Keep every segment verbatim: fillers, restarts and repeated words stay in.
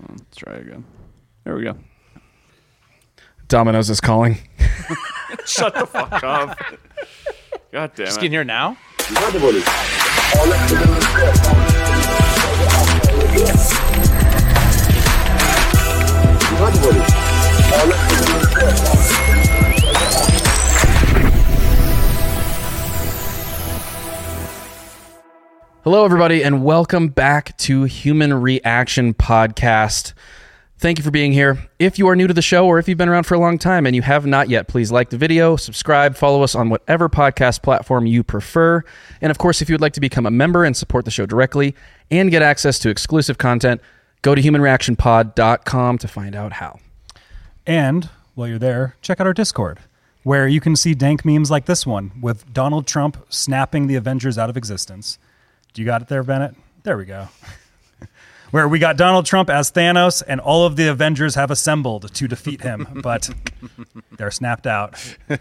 Let's try again. There we go. Domino's is calling. Shut the fuck up. God damn it. Just getting here now? Hello, everybody, and welcome back to Human Reaction Podcast. Thank you for being here. If you are new to the show or if you've been around for a long time and you have not yet, please like the video, subscribe, follow us on whatever podcast platform you prefer. And of course, if you would like to become a member and support the show directly and get access to exclusive content, go to human reaction pod dot com to find out how. And while you're there, check out our Discord, where you can see dank memes like this one with Donald Trump snapping the Avengers out of existence. Do you got it there, Bennett? There we go. Where we got Donald Trump as Thanos, and all of the Avengers have assembled to defeat him, but they're snapped out.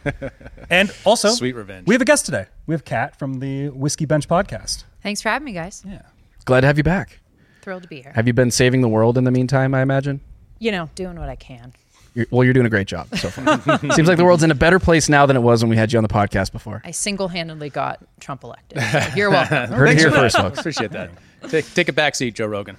And also, Sweet revenge. We have a guest today. We have Kat from the Whiskey Bench podcast. Thanks for having me, guys. Yeah. Glad to have you back. Thrilled to be here. Have you been saving the world in the meantime, I imagine? You know, doing what I can. You're, well, you're doing a great job so far. Seems like the world's in a better place now than it was when we had you on the podcast before. I single-handedly got Trump elected. So you're welcome. Heard it here first, folks. Appreciate that. Take, take a back seat, Joe Rogan.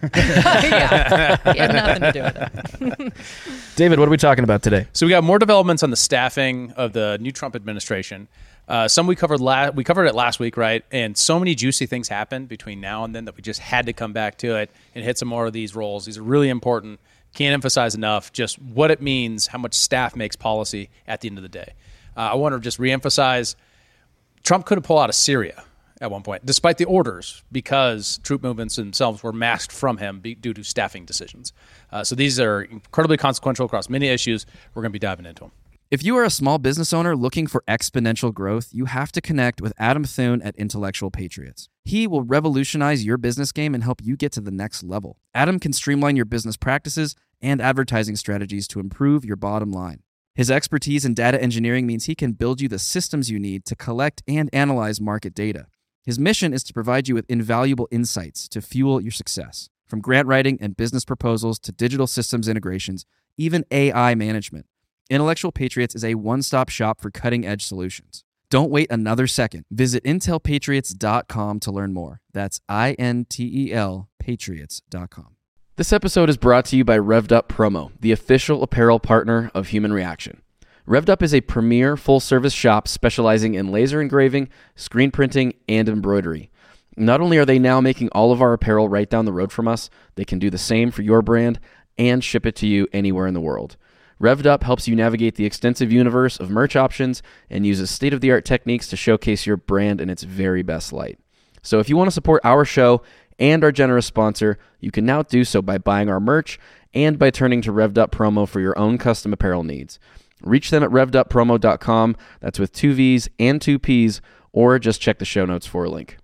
Yeah, he had nothing to do with it. David, what are we talking about today? So we got more developments on the staffing of the new Trump administration. Uh, some we covered la- we covered it last week, right? And so many juicy things happened between now and then that we just had to come back to it and hit some more of these roles. These are really important. Can't emphasize enough just what it means, how much staff makes policy at the end of the day. Uh, I want to just reemphasize, Trump could have pulled out of Syria at one point, despite the orders, because troop movements themselves were masked from him be, due to staffing decisions. Uh, so these are incredibly consequential across many issues. We're going to be diving into them. If you are a small business owner looking for exponential growth, you have to connect with Adam Thune at Intellectual Patriots. He will revolutionize your business game and help you get to the next level. Adam can streamline your business practices and advertising strategies to improve your bottom line. His expertise in data engineering means he can build you the systems you need to collect and analyze market data. His mission is to provide you with invaluable insights to fuel your success. From grant writing and business proposals to digital systems integrations, even A I management, Intellectual Patriots is a one-stop shop for cutting-edge solutions. Don't wait another second. Visit intel patriots dot com to learn more. That's I N T E L patriots dot com. This episode is brought to you by Revved Up Promo, the official apparel partner of Human Reaction. Revved Up is a premier full-service shop specializing in laser engraving, screen printing, and embroidery. Not only are they now making all of our apparel right down the road from us, they can do the same for your brand and ship it to you anywhere in the world. Revved Up helps you navigate the extensive universe of merch options and uses state-of-the-art techniques to showcase your brand in its very best light. So if you want to support our show and our generous sponsor, you can now do so by buying our merch and by turning to Revved Up Promo for your own custom apparel needs. Reach them at revved up promo dot com. That's with two V's and two P's, or just check the show notes for a link.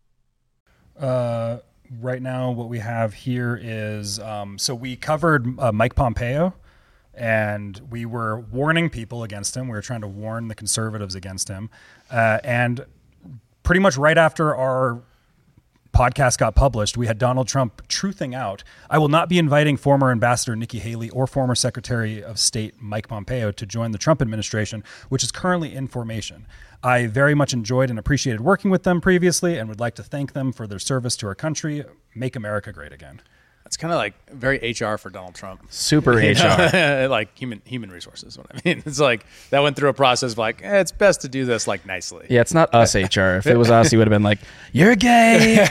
Uh, right now, what we have here is, um, so we covered uh, Mike Pompeo, and we were warning people against him. We were trying to warn the conservatives against him. Uh, and pretty much right after our podcast got published, we had Donald Trump truthing out, I will not be inviting former Ambassador Nikki Haley or former Secretary of State Mike Pompeo to join the Trump administration, which is currently in formation. I very much enjoyed and appreciated working with them previously and would like to thank them for their service to our country. Make America great again. It's kind of like very H R for Donald Trump. Super You H R. know? Like human human resources, what I mean. It's like that went through a process of like, eh, it's best to do this like nicely. Yeah, it's not us H R. If it was us, he would have been like, you're gay.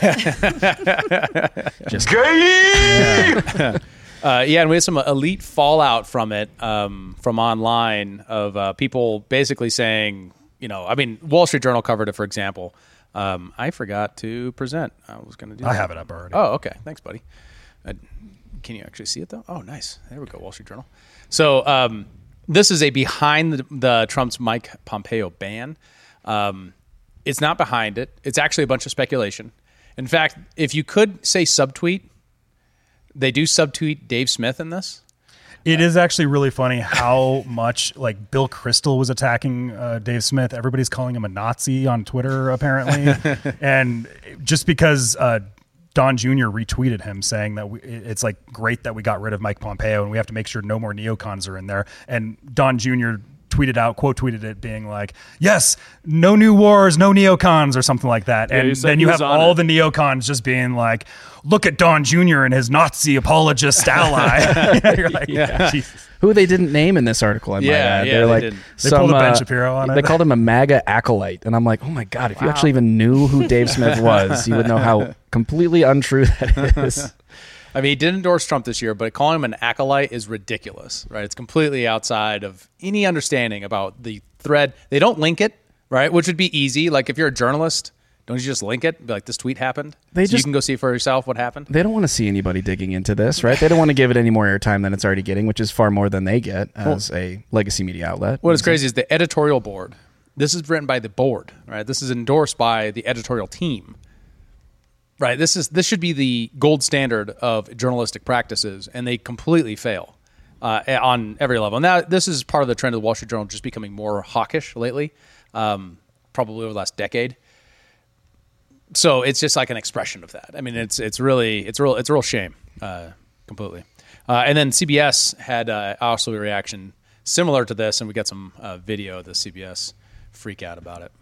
Just gay. Yeah. Uh, yeah, and we had some elite fallout from it, um, from online of uh, people basically saying, you know, I mean, Wall Street Journal covered it, for example. Um, I forgot to present. I was going to do I that. have it up already. Oh, okay. Thanks, buddy. Uh, can you actually see it, though? Oh, nice. There we go, Wall Street Journal. So um, this is a behind the, the Trump's Mike Pompeo ban. Um, it's not behind it. It's actually a bunch of speculation. In fact, if you could say subtweet, they do subtweet Dave Smith in this. It is actually really funny how much like Bill Kristol was attacking uh, Dave Smith. Everybody's calling him a Nazi on Twitter, apparently. And just because uh, Don Junior retweeted him saying that we, it's like great that we got rid of Mike Pompeo and we have to make sure no more neocons are in there. And Don Junior tweeted out, quote tweeted it, being like, yes, no new wars, no neocons, or something like that. Yeah, and then you have all it. the neocons just being like, look at Don Junior and his Nazi apologist ally. You're like, yeah. Jesus. Who they didn't name in this article, I might Yeah, add. yeah, They're they like didn't. They some, pulled a Ben uh, Shapiro on it. They called him a MAGA acolyte. And I'm like, oh my God, if you actually even knew who Dave Smith was, you would know how completely untrue that is. I mean, he did endorse Trump this year, but calling him an acolyte is ridiculous, right? It's completely outside of any understanding about the thread. They don't link it, right? Which would be easy. Like if you're a journalist, don't you just link it? Be like, this tweet happened. They so just, you can go see for yourself what happened. They don't want to see anybody digging into this, right? They don't want to give it any more airtime than it's already getting, which is far more than they get as well, a legacy media outlet. What is crazy is the editorial board. This is written by the board, right? This is endorsed by the editorial team. Right, this is this should be the gold standard of journalistic practices, and they completely fail uh, on every level. Now, this is part of the trend of the Wall Street Journal just becoming more hawkish lately, um, probably over the last decade. So it's just like an expression of that. I mean, it's it's really it's real it's a real shame, uh, completely. Uh, and then C B S had uh, also a reaction similar to this, and we got some uh, video of the C B S freak out about it.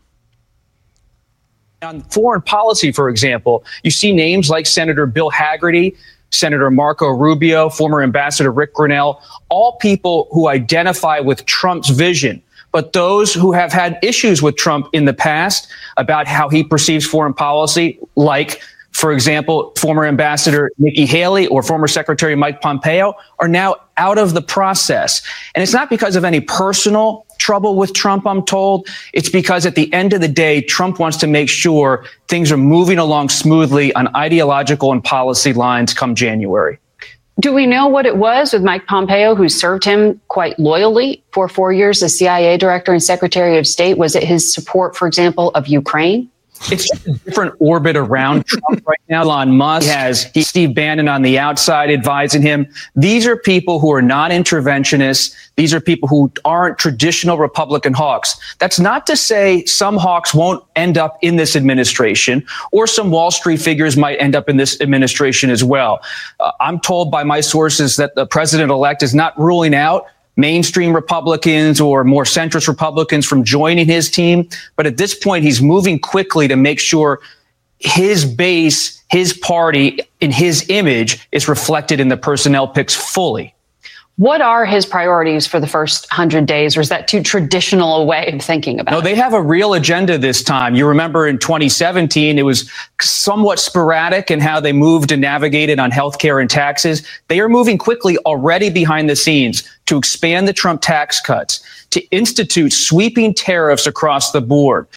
On foreign policy, for example, you see names like Senator Bill Hagerty, Senator Marco Rubio, former Ambassador Rick Grenell, all people who identify with Trump's vision. But those who have had issues with Trump in the past about how he perceives foreign policy, like, for example, former Ambassador Nikki Haley or former Secretary Mike Pompeo, are now out of the process. And it's not because of any personal trouble with Trump, I'm told. It's because at the end of the day, Trump wants to make sure things are moving along smoothly on ideological and policy lines come January. Do we know what it was with Mike Pompeo, who served him quite loyally for four years as C I A director and Secretary of State? Was it his support, for example, of Ukraine? It's just a different orbit around Trump right now. Elon Musk has he, Steve Bannon on the outside advising him. These are people who are not interventionists. These are people who aren't traditional Republican hawks. That's not to say some hawks won't end up in this administration, or some Wall Street figures might end up in this administration as well. Uh, I'm told by my sources that the president-elect is not ruling out mainstream Republicans or more centrist Republicans from joining his team. But at this point, he's moving quickly to make sure his base, his party, in his image is reflected in the personnel picks fully. What are his priorities for the first hundred days, or is that too traditional a way of thinking about it? No, they have a real agenda this time. You remember in twenty seventeen, it was somewhat sporadic in how they moved and navigated on healthcare and taxes. They are moving quickly already behind the scenes to expand the Trump tax cuts, to institute sweeping tariffs across the board.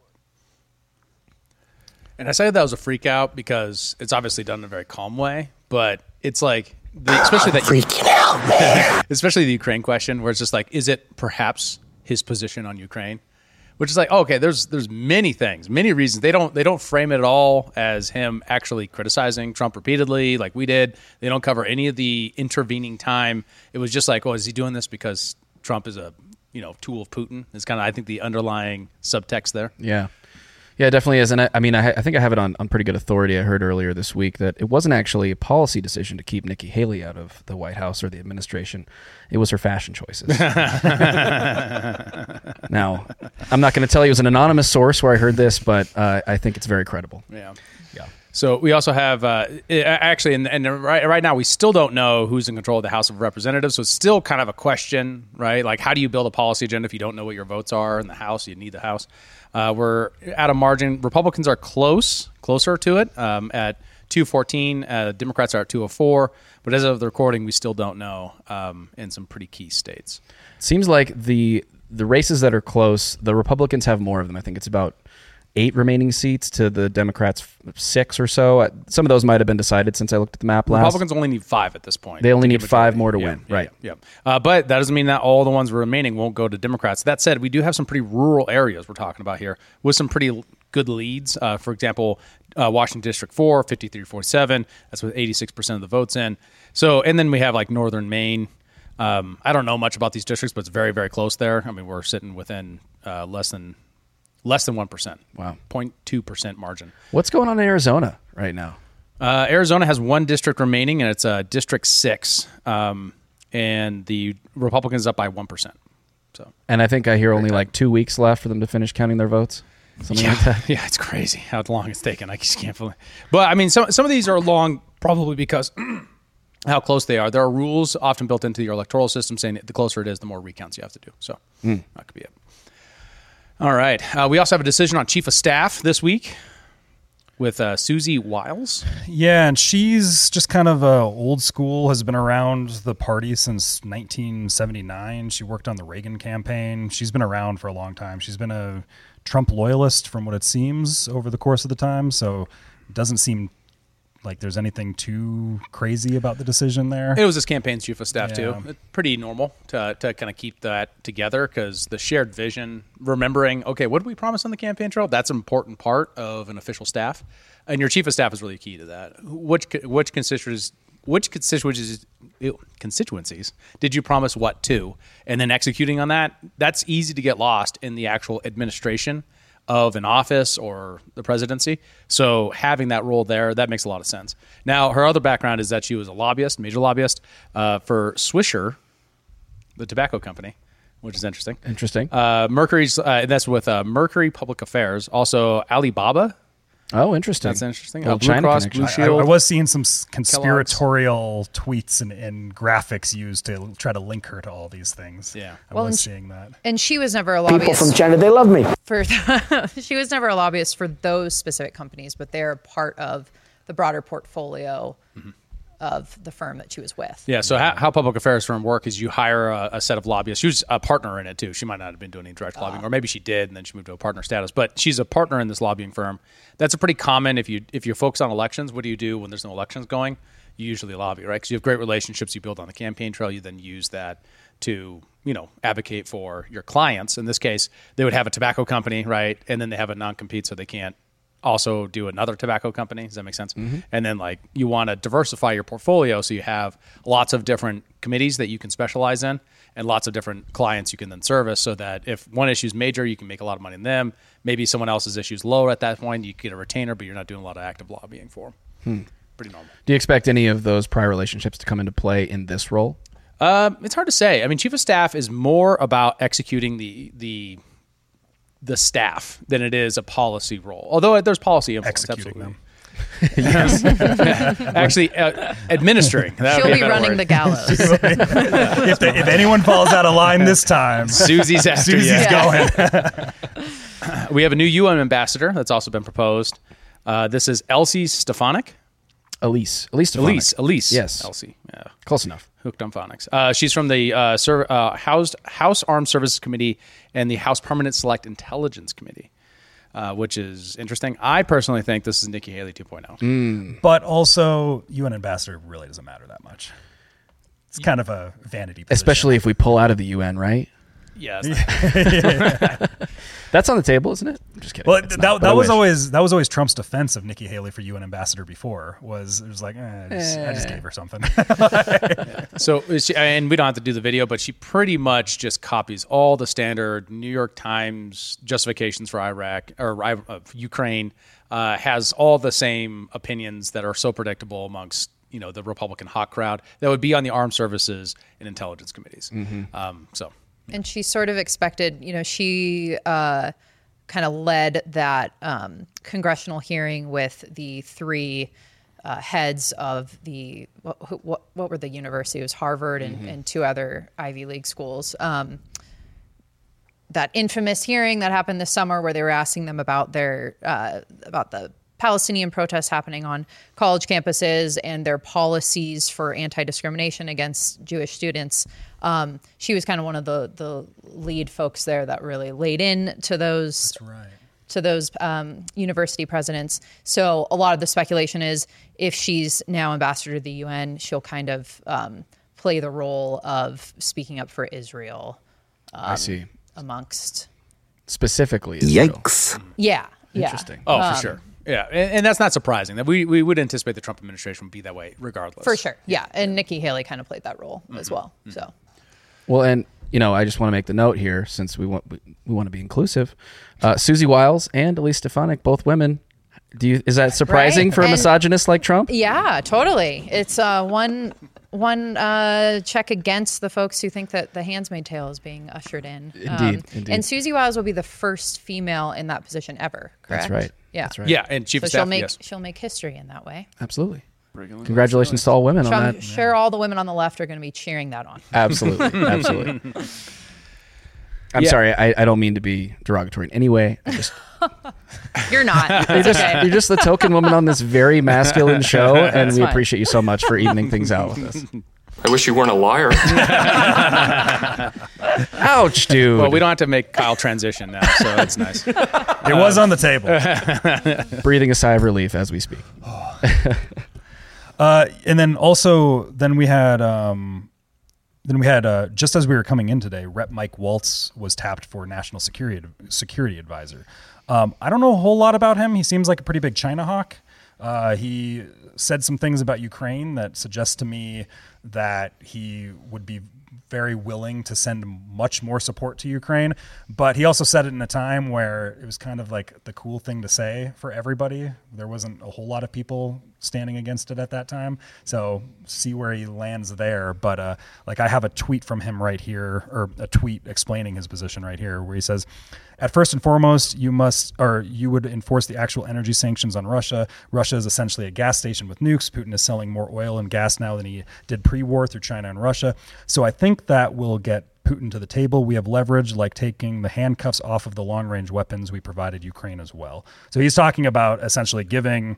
And I say that was a freak out because it's obviously done in a very calm way, but it's like, the, especially that freaking out, man. Especially the Ukraine question, where it's just like, is it perhaps his position on Ukraine? Which is like, oh, okay, there's there's many things, many reasons. They don't they don't frame it at all as him actually criticizing Trump repeatedly, like we did. They don't cover any of the intervening time. It was just like, oh, is he doing this because Trump is a you know tool of Putin? Is kind of I think the underlying subtext there. Yeah. Yeah, it definitely is. And I, I mean, I, I think I have it on, on pretty good authority. I heard earlier this week that it wasn't actually a policy decision to keep Nikki Haley out of the White House or the administration. It was her fashion choices. Now, I'm not going to tell you it was an anonymous source where I heard this, but uh, I think it's very credible. Yeah. Yeah. So we also have, uh, actually, and, and right, right now we still don't know who's in control of the House of Representatives, so it's still kind of a question, right? Like, how do you build a policy agenda if you don't know what your votes are in the House? You need the House. Uh, we're at a margin. Republicans are close, closer to it um, at two fourteen. Uh, Democrats are at two oh four. But as of the recording, we still don't know um, in some pretty key states. Seems like the the races that are close, the Republicans have more of them. I think it's about eight remaining seats to the Democrats six or so. Some of those might have been decided since I looked at the map last. Republicans only need five at this point. They only need five more to yeah, win, yeah, right? Yeah. yeah. Uh, but that doesn't mean that all the ones remaining won't go to Democrats. That said, we do have some pretty rural areas we're talking about here with some pretty good leads. Uh, for example, uh, Washington District four, fifty-three forty-seven. That's with eighty-six percent of the votes in. So, and then we have like Northern Maine. Um, I don't know much about these districts, but it's very, very close there. I mean, we're sitting within uh, less than less than one percent. Wow, zero point two percent margin. What's going on in Arizona right now? Uh, Arizona has one district remaining, and it's uh, District six. Um, and the Republicans up by one percent. So, And I think I hear only like two weeks left for them to finish counting their votes. Something yeah, like that. yeah, it's crazy how long it's taken. I just can't believe. But I mean, some some of these are long, probably because how close they are. There are rules often built into your electoral system saying that the closer it is, the more recounts you have to do. So Mm. that could be it. All right. Uh, we also have a decision on chief of staff this week with uh, Susie Wiles. Yeah, and she's just kind of uh, old school, has been around the party since nineteen seventy-nine. She worked on the Reagan campaign. She's been around for a long time. She's been a Trump loyalist from what it seems over the course of the time, so it doesn't seem like there's anything too crazy about the decision there. It was his campaign's chief of staff, Yeah. too. It's pretty normal to, to kind of keep that together because the shared vision, remembering, okay, what did we promise on the campaign trail? That's an important part of an official staff. And your chief of staff is really key to that. Which which constituencies, which constituencies, ew, constituencies did you promise what to? And then executing on that, that's easy to get lost in the actual administration of an office or the presidency. So having that role there, that makes a lot of sense. Now, her other background is that she was a lobbyist, major lobbyist uh, for Swisher, the tobacco company, which is interesting. Interesting. Uh, Mercury's, uh, that's with uh, Mercury Public Affairs. Also, Alibaba. Oh, interesting. That's interesting. Little Uh, Blue China Cross, connection. Blue I, Shield. I was seeing some s- conspiratorial tweets and, and graphics used to try to link her to all these things. Yeah. I Well, was and- seeing that. And she was never a People lobbyist from China, they love me. for she was never a lobbyist for those specific companies, but they're part of the broader portfolio of the firm that she was with. Yeah, so how, how public affairs firm work is you hire a, a set of lobbyists. She was a partner in it, too. She might not have been doing any direct lobbying, or maybe she did, and then she moved to a partner status. But she's a partner in this lobbying firm. That's a pretty common, if you if you focus on elections, what do you do when there's no elections going? You usually lobby, right? Because you have great relationships you build on the campaign trail. You then use that to, you know, advocate for your clients. In this case, they would have a tobacco company, right? And then they have a non-compete, so they can't also do another tobacco company. Does that make sense? Mm-hmm. And then like you want to diversify your portfolio so you have lots of different committees that you can specialize in and lots of different clients you can then service so that if one issue is major, you can make a lot of money in them. Maybe someone else's issue is lower at that point. You get a retainer, but you're not doing a lot of active lobbying for them. Hmm. Pretty normal. Do you expect any of those prior relationships to come into play in this role? Um, it's hard to say. I mean, chief of staff is more about executing the the the staff than it is a policy role. Although there's policy influence, Executing absolutely. them. Actually, uh, administering. That would She'll a be better running word. the gallows. if, the, if anyone falls out of line this time, Susie's after Susie's you. going. We have a new U N ambassador that's also been proposed. Uh, this is Elsie Stefanik. Elise. Elise Stefanik. Elise. Elise. Yes. Elsie. Yeah. Close enough. Hooked on phonics. Uh, she's from the uh, Ser- uh, House, House Armed Services Committee and the House Permanent Select Intelligence Committee, uh, which is interesting. I personally think this is Nikki Haley two point oh. But also, U N ambassador really doesn't matter that much. It's kind of a vanity position. Especially if we pull out of the U N, right? Yeah. It's not- That's on the table, isn't it? I'm just kidding. Well, It's that, not, but that I was wish. always that was always Trump's defense of Nikki Haley for U N ambassador before was it was like eh, I, just, I just gave her something. So, is she, and we don't have to do the video, but she pretty much just copies all the standard New York Times justifications for Iraq or uh, Ukraine. Uh, has all the same opinions that are so predictable amongst you know the Republican hot crowd that would be on the armed services and intelligence committees. Um, so. And she sort of expected, you know, she uh, kind of led that um, congressional hearing with the three uh, heads of the, what, what, what were the universities? It was Harvard and, and two other Ivy League schools. Um, that infamous hearing that happened this summer where they were asking them about their, uh, about the Palestinian protests happening on college campuses and their policies for anti-discrimination against Jewish students. Um, she was kind of one of the the lead folks there that really laid in to those right. to those um, university presidents. So a lot of the speculation is if she's now ambassador to the U N, she'll kind of um, play the role of speaking up for Israel. Um, I see. Amongst Specifically Israel. Yikes. yeah, yeah. Interesting. Oh, Um, for sure. Yeah, and, and that's not surprising. That we, we would anticipate the Trump administration would be that way regardless. For sure, yeah. And Nikki Haley kind of played that role as well. So. Well, and you know, I just want to make the note here since we want we, we want to be inclusive. Uh, Susie Wiles and Elise Stefanik, both women, Do you? Is that surprising Right? for a And- misogynist like Trump? Yeah, totally. It's uh, one one uh, check against the folks who think that the Handmaid's Tale is being ushered in. Indeed, indeed. And Susie Wiles will be the first female in that position ever. Correct. That's right. Yeah. That's right. Yeah, and chief So of she'll staff. make yes. she'll make history in that way. Absolutely. Congratulations to all women So on I'm that. sure all the women on the left are going to be cheering that on. Absolutely. Absolutely. I'm Yeah. sorry. I, I don't mean to be derogatory in any way. I just You're not. you're It's just okay. you're just the token woman on this very masculine show, and That's we fine. appreciate you so much for evening things out with us. I wish you weren't a liar. Ouch, dude. Well, we don't have to make Kyle transition now, so that's nice. It was on the table. Breathing a sigh of relief as we speak. Uh, and then also, then we had, um, then we had, uh, just as we were coming in today, Rep Mike Waltz was tapped for national security security advisor. Um, I don't know a whole lot about him. He seems like a pretty big China hawk. Uh, he said some things about Ukraine that suggest to me that he would be very willing to send much more support to Ukraine. But he also said it in a time where it was kind of like the cool thing to say for everybody. There wasn't a whole lot of people standing against it at that time. So see where he lands there. But uh, like I have a tweet from him right here, or a tweet explaining his position right here, where he says, at first and foremost, you must, or you would enforce the actual energy sanctions on Russia. Russia is essentially a gas station with nukes. Putin is selling more oil and gas now than he did pre-war through China and Russia. So I think that will get Putin to the table. We have leverage, like taking the handcuffs off of the long-range weapons we provided Ukraine as well. So he's talking about essentially giving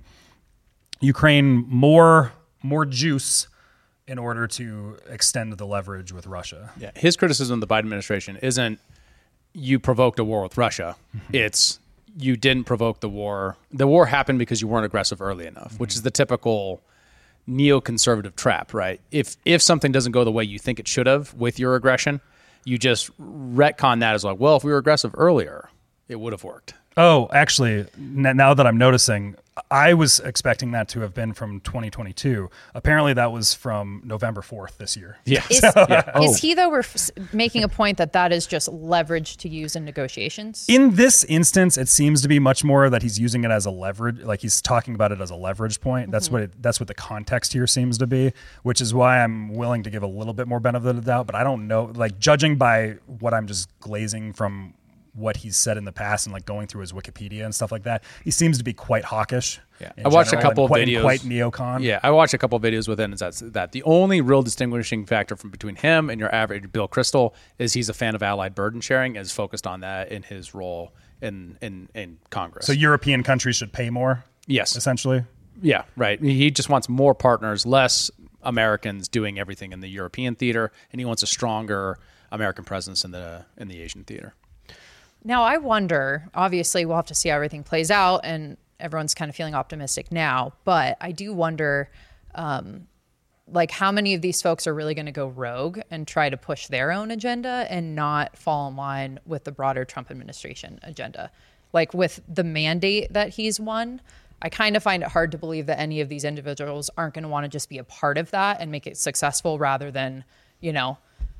Ukraine more more juice in order to extend the leverage with Russia. Yeah, his criticism of the Biden administration isn't you provoked a war with Russia. Mm-hmm. It's you didn't provoke the war. The war happened because you weren't aggressive early enough, which is the typical neoconservative trap, right? If if something doesn't go the way you think it should have with your aggression, you just retcon that as like, well, if we were aggressive earlier, it would have worked. Oh, actually, n- now that I'm noticing, I was expecting that to have been from twenty twenty-two. Apparently, that was from November fourth this year. Yeah. Is, Oh. is he, though, ref- making a point that that is just leverage to use in negotiations? In this instance, it seems to be much more that he's using it as a leverage, like he's talking about it as a leverage point. That's what it, that's what the context here seems to be, which is why I'm willing to give a little bit more benefit of the doubt. But I don't know, like judging by what I'm just glazing from what he's said in the past and like going through his Wikipedia and stuff like that, he seems to be quite hawkish. Yeah. in I watched a general couple and quite, of videos. quite neocon. Yeah, I watched a couple of videos with him. Is that that the only real distinguishing factor from between him and your average Bill Kristol is he's a fan of allied burden sharing, is focused on that in his role in in, in Congress. So European countries should pay more, yes, essentially. yeah, right. He just wants more partners, less Americans doing everything in the European theater, and he wants a stronger American presence in the in the Asian theater. Now, I wonder, obviously, we'll have to see how everything plays out, and everyone's kind of feeling optimistic now, but I do wonder, um, like, how many of these folks are really going to go rogue and try to push their own agenda and not fall in line with the broader Trump administration agenda? Like, with the mandate that he's won, I kind of find it hard to believe that any of these individuals aren't going to want to just be a part of that and make it successful rather than, you know,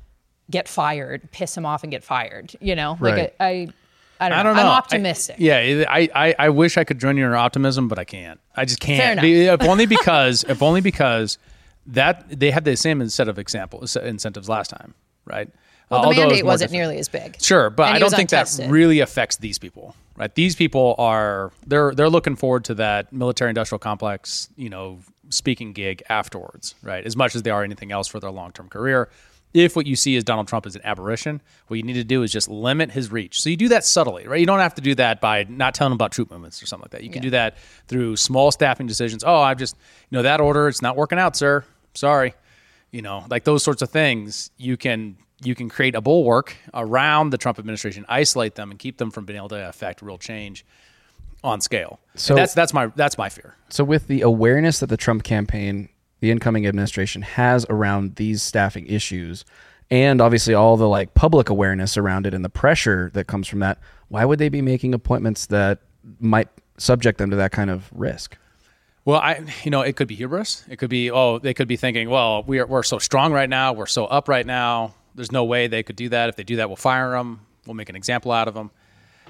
get fired, piss him off and get fired, you know? Like, Right. I, I, I don't know. I don't know. I'm I- optimistic. yeah, I, I, I wish I could join you in your optimism, but I can't. I just Fair can't. enough. Be- if only because, if only because that they had the same set of examples incentives last time, right? Well, Uh, the although it was mandate more wasn't different. nearly as big. Sure, but And I he don't was think untested. that really affects these people, right? These people are they're they're looking forward to that military industrial complex, you know, speaking gig afterwards, right? As much as they are anything else for their long term career. If what you see is Donald Trump as an aberration, what you need to do is just limit his reach. So you do that subtly, right? You don't have to do that by not telling him about troop movements or something like that. You can Yeah. do that through small staffing decisions. Oh, I've just, you know, that order, it's not working out, sir. Sorry. You know, like those sorts of things, you can you can create a bulwark around the Trump administration, isolate them, and keep them from being able to affect real change on scale. So- So that's that's my that's my fear. So with the awareness that the Trump campaign, the incoming administration has around these staffing issues, and obviously all the like public awareness around it and the pressure that comes from that, why would they be making appointments that might subject them to that kind of risk? Well, I, you know, it could be hubris. It could be, oh, they could be thinking, well, we are, we're so strong right now. We're so up right now. There's no way they could do that. If they do that, we'll fire them. We'll make an example out of them.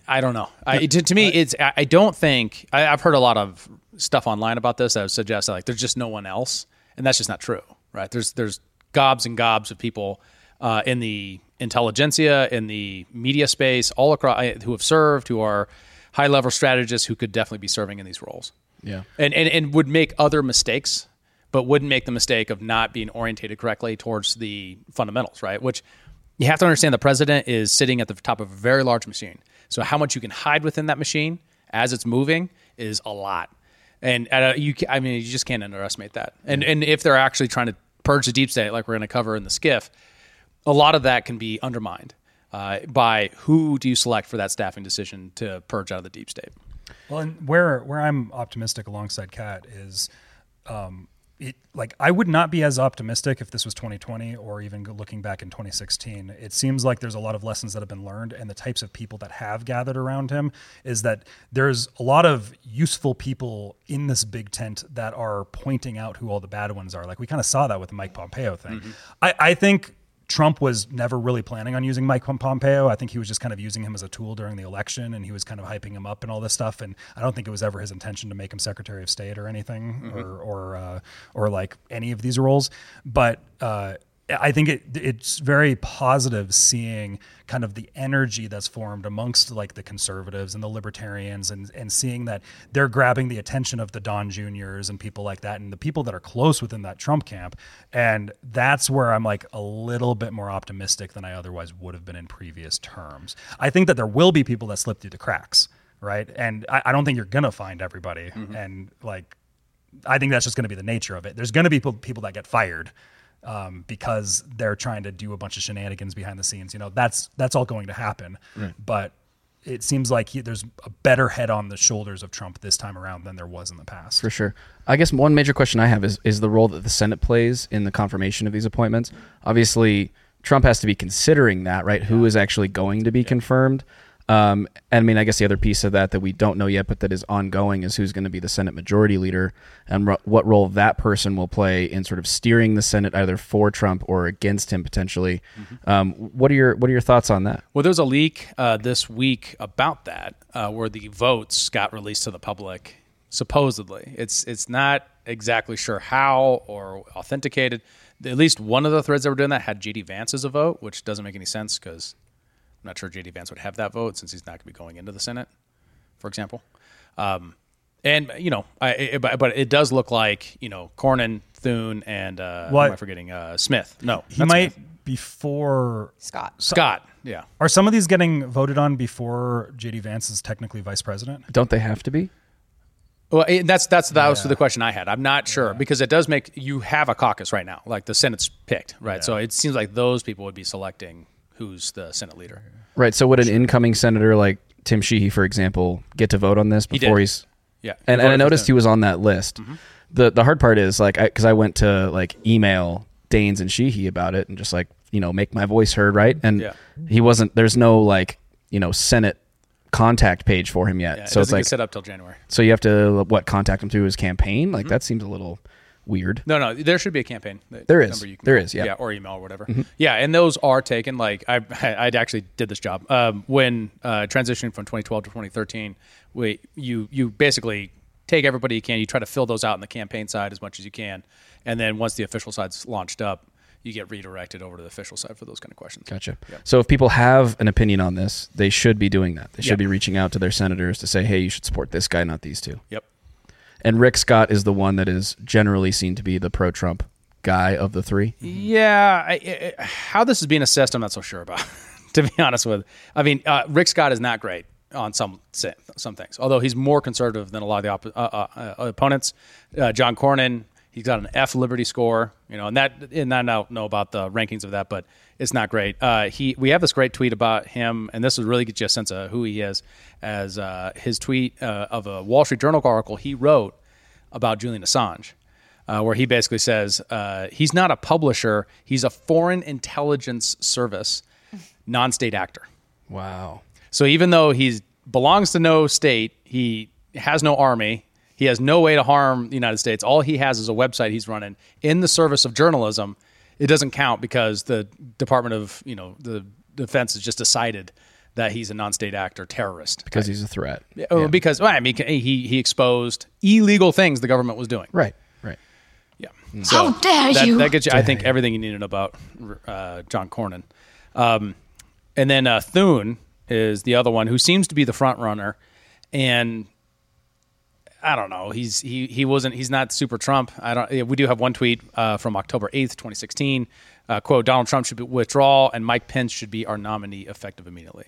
I don't know. I, to, to me, it's. I, I don't think I, I've heard a lot of stuff online about this that would suggest that like there's just no one else, and that's just not true, right? There's there's gobs and gobs of people uh, in the intelligentsia, in the media space, all across who have served, who are high level strategists who could definitely be serving in these roles. Yeah, and and and would make other mistakes, but wouldn't make the mistake of not being orientated correctly towards the fundamentals, right? Which you have to understand, the president is sitting at the top of a very large machine. So how much you can hide within that machine as it's moving is a lot. And at a, you, I mean, you just can't underestimate that. And and if they're actually trying to purge the deep state, like we're going to cover in the skiff, a lot of that can be undermined uh, by who do you select for that staffing decision to purge out of the deep state. Well, and where where I'm optimistic alongside Kat is, um, it like I would not be as optimistic if this was twenty twenty or even looking back in twenty sixteen. It seems like there's a lot of lessons that have been learned, and the types of people that have gathered around him is that there's a lot of useful people in this big tent that are pointing out who all the bad ones are. Like we kind of saw that with the Mike Pompeo thing. Mm-hmm. I, I think Trump was never really planning on using Mike Pompeo. I think he was just kind of using him as a tool during the election, and he was kind of hyping him up and all this stuff. And I don't think it was ever his intention to make him Secretary of State or anything, mm-hmm. or or uh, or like any of these roles. But uh, I think it it's very positive seeing kind of the energy that's formed amongst like the conservatives and the libertarians, and and seeing that they're grabbing the attention of the Don Juniors and people like that, and the people that are close within that Trump camp. And that's where I'm like a little bit more optimistic than I otherwise would have been in previous terms. I think that there will be people that slip through the cracks, right? And I, I don't think you're gonna find everybody. Mm-hmm. And like, I think that's just gonna be the nature of it. There's gonna be people, people that get fired Um, because they're trying to do a bunch of shenanigans behind the scenes. You know, that's that's all going to happen. Right. But it seems like he, there's a better head on the shoulders of Trump this time around than there was in the past. For sure. I guess one major question I have is is the role that the Senate plays in the confirmation of these appointments. Obviously, Trump has to be considering that, right? Yeah. Who is actually going to be yeah. confirmed? Um, and I mean, I guess the other piece of that that we don't know yet, but that is ongoing, is who's going to be the Senate Majority Leader, and ro- what role that person will play in sort of steering the Senate either for Trump or against him potentially. Mm-hmm. Um, what are your what are your thoughts on that? Well, there's a leak uh, this week about that, uh, where the votes got released to the public. Supposedly, it's it's not exactly sure how or authenticated. At least one of the threads that were doing that had J D Vance as a vote, which doesn't make any sense because I'm not sure J D Vance would have that vote since he's not going to be going into the Senate, for example. Um, and, you know, I, it, but it does look like, you know, Cornyn, Thune, and uh, who am I forgetting? Uh, Smith. No. He might Smith. before Scott. Scott, yeah. Are some of these getting voted on before J D Vance is technically vice president? Don't they have to be? Well, that's that's that yeah. was the question I had. I'm not sure yeah. because it does make you have a caucus right now, like the Senate's picked, right? Yeah. So it seems like those people would be selecting who's the Senate leader. Right. So would an incoming senator like Tim Sheehy, for example, get to vote on this before he he's yeah? And, and I noticed he was on that list. Mm-hmm. the The hard part is like because I, I went to like email Daines and Sheehy about it and just like you know make my voice heard, right? And yeah. he wasn't. There's no like you know Senate contact page for him yet. Yeah, it so it's like get set up till January. So you have to what contact him through his campaign? Like mm-hmm. that seems a little weird. No, no, there should be a campaign. There is. You can there call. is, yeah. Yeah, or email or whatever. Mm-hmm. Yeah, and those are taken. Like, I I actually did this job. Um, when uh, transitioning from twenty twelve to twenty thirteen, we, you, you basically take everybody you can, you try to fill those out on the campaign side as much as you can, and then once the official side's launched up, you get redirected over to the official side for those kind of questions. Gotcha. Yep. So if people have an opinion on this, they should be doing that. They should yep. be reaching out to their senators to say, hey, you should support this guy, not these two. Yep. And Rick Scott is the one that is generally seen to be the pro-Trump guy of the three. Yeah. I, I, how this is being assessed, I'm not so sure about, to be honest with. I mean, uh, Rick Scott is not great on some some things, although he's more conservative than a lot of the op- uh, uh, uh, opponents. Uh, John Cornyn, he's got an F Liberty score, you know, and that, and I don't know about the rankings of that, but it's not great. Uh, he, we have this great tweet about him, and this would really get you a sense of who he is, as uh, his tweet uh, of a Wall Street Journal article he wrote about Julian Assange, uh, where he basically says uh, he's not a publisher, he's a foreign intelligence service non-state actor. Wow. So even though he belongs to no state, he has no army, he has no way to harm the United States. All he has is a website he's running in the service of journalism. It doesn't count because the Department of, you know, the Defense has just decided that he's a non-state actor terrorist. Because he's a threat. Yeah, yeah. Because, well, I mean, he, he exposed illegal things the government was doing. Right, right. Yeah. How dare that, you? That gets you, I think, everything you need to know about uh, John Cornyn. Um, and then uh, Thune is the other one who seems to be the front runner. And I don't know. He's he he wasn't. He's not super Trump. I don't. We do have one tweet uh, from October eighth, twenty sixteen. Uh, quote: Donald Trump should withdraw, and Mike Pence should be our nominee effective immediately.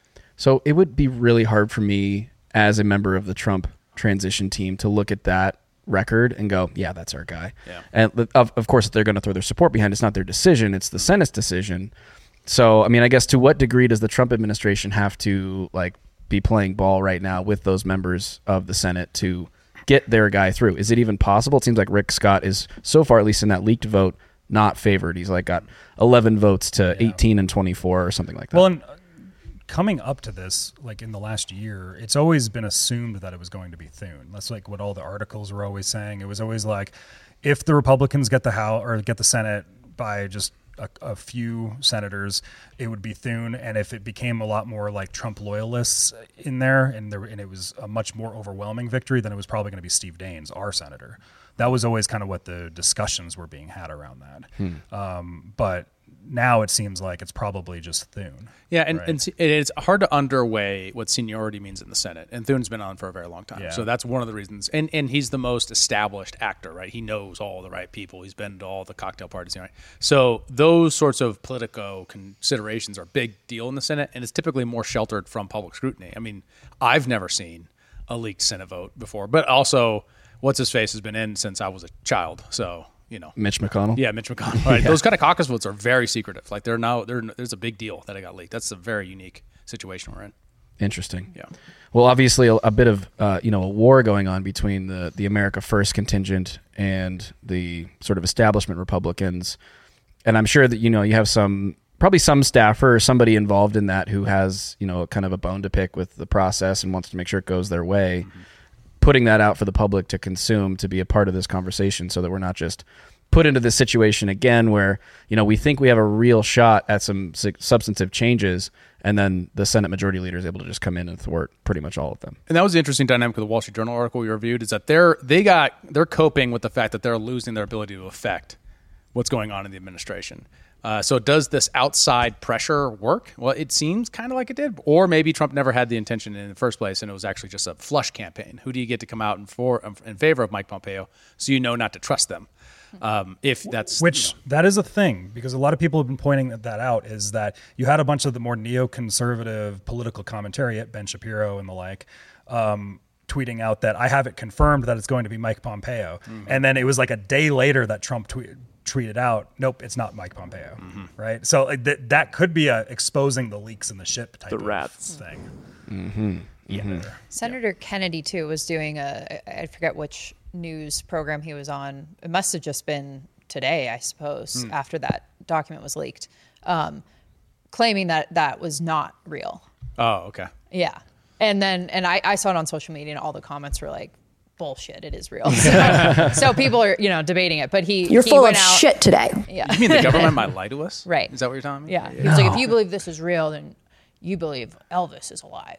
So it would be really hard for me as a member of the Trump transition team to look at that record and go, yeah, that's our guy. Yeah. And of, of course, if they're going to throw their support behind, it's not their decision. It's the Senate's decision. So, I mean, I guess to what degree does the Trump administration have to like be playing ball right now with those members of the Senate to get their guy through? Is it even possible? It seems like Rick Scott is so far, at least in that leaked vote, not favored. He's like got eleven votes to yeah. eighteen and twenty-four or something like that. Well, and coming up to this, like in the last year, it's always been assumed that it was going to be Thune. That's like what all the articles were always saying. It was always like, if the Republicans get the House or get the Senate by just a, a few senators, it would be Thune. And if it became a lot more like Trump loyalists in there, and there, and it was a much more overwhelming victory, then it was probably going to be Steve Daines, our senator. That was always kind of what the discussions were being had around that. Hmm. Um, but now it seems like it's probably just Thune. Yeah, and, right? and it's hard to underweigh what seniority means in the Senate. And Thune's been on for a very long time. Yeah. So that's one of the reasons. And and he's the most established actor, right? He knows all the right people. He's been to all the cocktail parties, right? So those sorts of politico considerations are a big deal in the Senate, and it's typically more sheltered from public scrutiny. I mean, I've never seen a leaked Senate vote before, but also what's-his-face has been in since I was a child, so... You know, Mitch McConnell. Yeah, Mitch McConnell. Right. Yeah. Those kind of caucus votes are very secretive. Like they're now, they're, there's a big deal that it got leaked. That's a very unique situation we're in. Interesting. Yeah. Well, obviously, a, a bit of uh, you know a war going on between the the America First contingent and the sort of establishment Republicans, and I'm sure that you know you have some probably some staffer or somebody involved in that who has you know kind of a bone to pick with the process and wants to make sure it goes their way. Mm-hmm. Putting that out for the public to consume, to be a part of this conversation, so that we're not just put into this situation again where you know we think we have a real shot at some su- substantive changes, and then the Senate Majority Leader is able to just come in and thwart pretty much all of them. And that was the interesting dynamic of the Wall Street Journal article we reviewed, is that they're they got they're coping with the fact that they're losing their ability to affect what's going on in the administration. Uh, so does this outside pressure work? Well, it seems kind of like it did. Or maybe Trump never had the intention in the first place, and it was actually just a flush campaign. Who do you get to come out in, for, in favor of Mike Pompeo so you know not to trust them? Um, if that's Which, you know. that is a thing, because a lot of people have been pointing that out, is that you had a bunch of the more neoconservative political commentary at Ben Shapiro and the like, um, tweeting out that I have it confirmed that it's going to be Mike Pompeo. Mm-hmm. And then it was like a day later that Trump tweeted. tweeted out, nope, it's not Mike Pompeo, mm-hmm. right? So like, th- that could be a exposing the leaks in the ship type the of rats. thing. Mm-hmm. Yeah. Mm-hmm. Senator yeah. Kennedy, too, was doing a, I forget which news program he was on. It must have just been today, I suppose, mm. after that document was leaked, um, claiming that that was not real. Oh, okay. Yeah. And then, and I, I saw it on social media, and all the comments were like, bullshit, it is real. So, so people are, you know, debating it. But he You're he full went of out, shit today. Yeah. You mean the government might lie to us? Right. Is that what you're telling me? Yeah. yeah. He was like, if you believe this is real, then you believe Elvis is alive.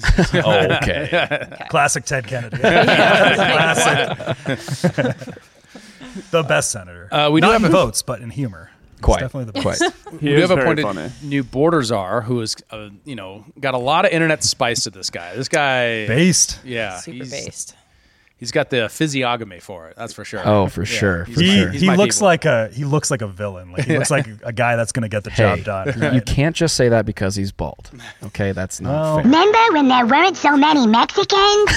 Oh, okay. okay. Classic Ted Kennedy. Classic. The best senator. Uh, we Not do have in a, votes, but in humor. Quite. It's definitely the Quite. best. we do have appointed new border czar who is, uh, you know, got a lot of internet spice to this guy. This guy. Based. Yeah. Super he's, based. He's got the physiognomy for it. That's for sure. Oh, for yeah. sure. He's For He, sure. He's he my looks people. like a he looks like a villain. Like he looks like a guy that's going to get the Hey, job done. you can't just say that because he's bald. Okay, that's not Well, fair. Remember when there weren't so many Mexicans?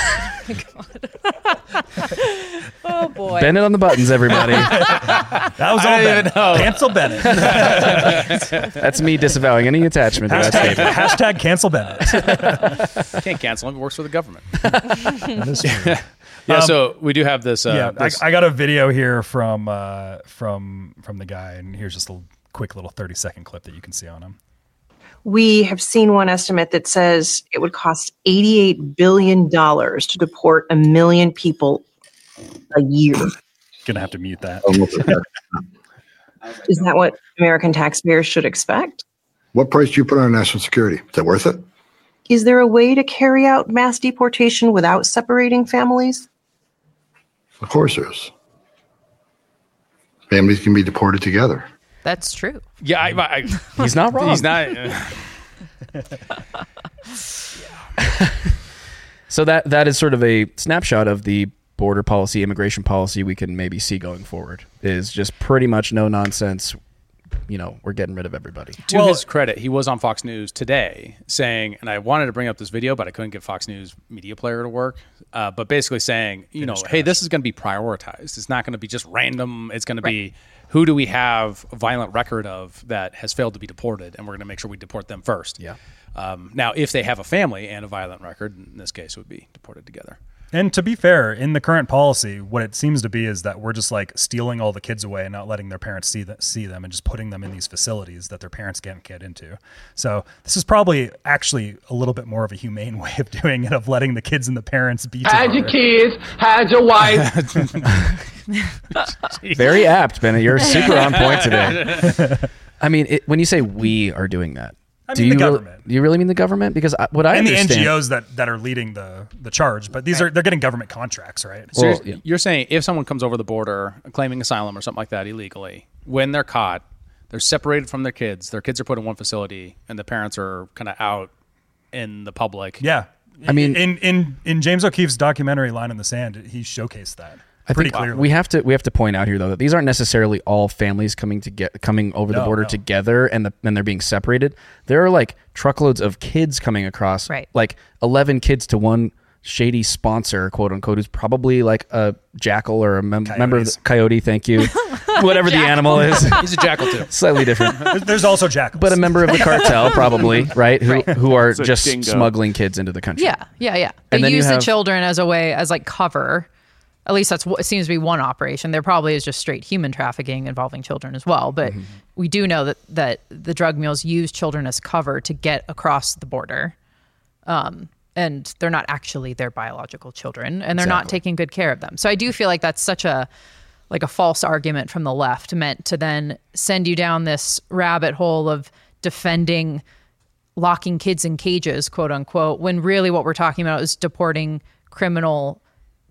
Oh, boy. Bend it on the buttons, everybody. That was all I don't even Bennett. know. Cancel Bennett. That's me disavowing any attachment to that hashtag, statement. hashtag cancel Bennett. Can't cancel him. He works for the government. That is true. Yeah, Um, so we do have this. Uh, yeah, this I, I got a video here from uh, from from the guy, and here's just a quick little thirty second clip that you can see on him. We have seen one estimate that says it would cost eighty-eight billion dollars to deport a million people a year. Gonna have to mute that. Is that what American taxpayers should expect? What price do you put on national security? Is that worth it? Is there a way to carry out mass deportation without separating families? Of course there is. Families can be deported together. That's true. Yeah, I, I, He's not wrong. He's not. Uh, So that that is sort of a snapshot of the border policy, immigration policy we can maybe see going forward. Is just pretty much no nonsense. You know, we're getting rid of everybody. To Well- his credit, he was on Fox News today saying, and I wanted to bring up this video, but I couldn't get Fox News media player to work. Uh, but basically saying, you know, hey, this is going to be prioritized. It's not going to be just random. It's going to be who do we have a violent record of that has failed to be deported, and we're going to make sure we deport them first. Yeah. Um, now, if they have a family and a violent record, in this case, would be deported together. And to be fair, in the current policy, what it seems to be is that we're just like stealing all the kids away and not letting their parents see that see them and just putting them in these facilities that their parents can't get into. So this is probably actually a little bit more of a humane way of doing it, of letting the kids and the parents be together. Had your kids, had your wife. Very apt, Bennett. You're super on point today. I mean, it, when you say we are doing that, I do mean you the really- government. do you really mean the government? Because I, what I and the understand, N G Os that, that are leading the, the charge, but these are they're getting government contracts, right? So Well, you're, yeah. you're saying if someone comes over the border claiming asylum or something like that illegally, when they're caught, they're separated from their kids. Their kids are put in one facility, and the parents are kind of out in the public. Yeah. I mean- in, in, in James O'Keefe's documentary Line in the Sand, he showcased that I pretty think clearly. we have to we have to point out here though that these aren't necessarily all families coming to get coming over the No, border no. together and the and they're being separated. There are like truckloads of kids coming across, Right. like eleven kids to one shady sponsor, quote unquote, who's probably like a jackal or a mem- member of the Coyotes. coyote. Thank you, whatever the animal is, He's a jackal too. slightly different, There's, there's also jackals. but a member of the cartel probably, right? Who Right. who are It's a just dingo. smuggling kids into the country. Yeah, yeah, yeah. They And then you use have- the children as a way, as like cover. At least that's what it seems to be one operation. There probably is just straight human trafficking involving children as well. But Mm-hmm. we do know that that the drug mules use children as cover to get across the border. Um, and they're not actually their biological children, and they're not Exactly. taking good care of them. So I do feel like that's such a like a false argument from the left, meant to then send you down this rabbit hole of defending locking kids in cages, quote unquote, when really what we're talking about is deporting criminal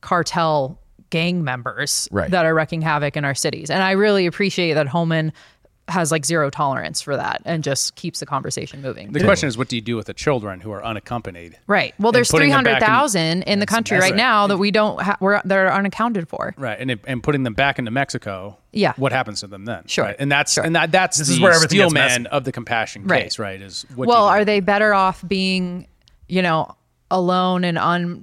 cartel gang members Right. that are wreaking havoc in our cities. And I really appreciate that Holman has like zero tolerance for that and just keeps the conversation moving. The question is, what do you do with the children who are unaccompanied? Right. Well, there's putting three them back hundred in- thousand in, the country right massive. now that we don't ha- we're, that are unaccounted for. Right, and it, and putting them back into Mexico. Yeah. What happens to them then? Sure. Right? And that's and that that's This the is where everything steel gets man messy. of the compassion Right. case, right? Is what Well, do you do? are they better off being, you know, alone and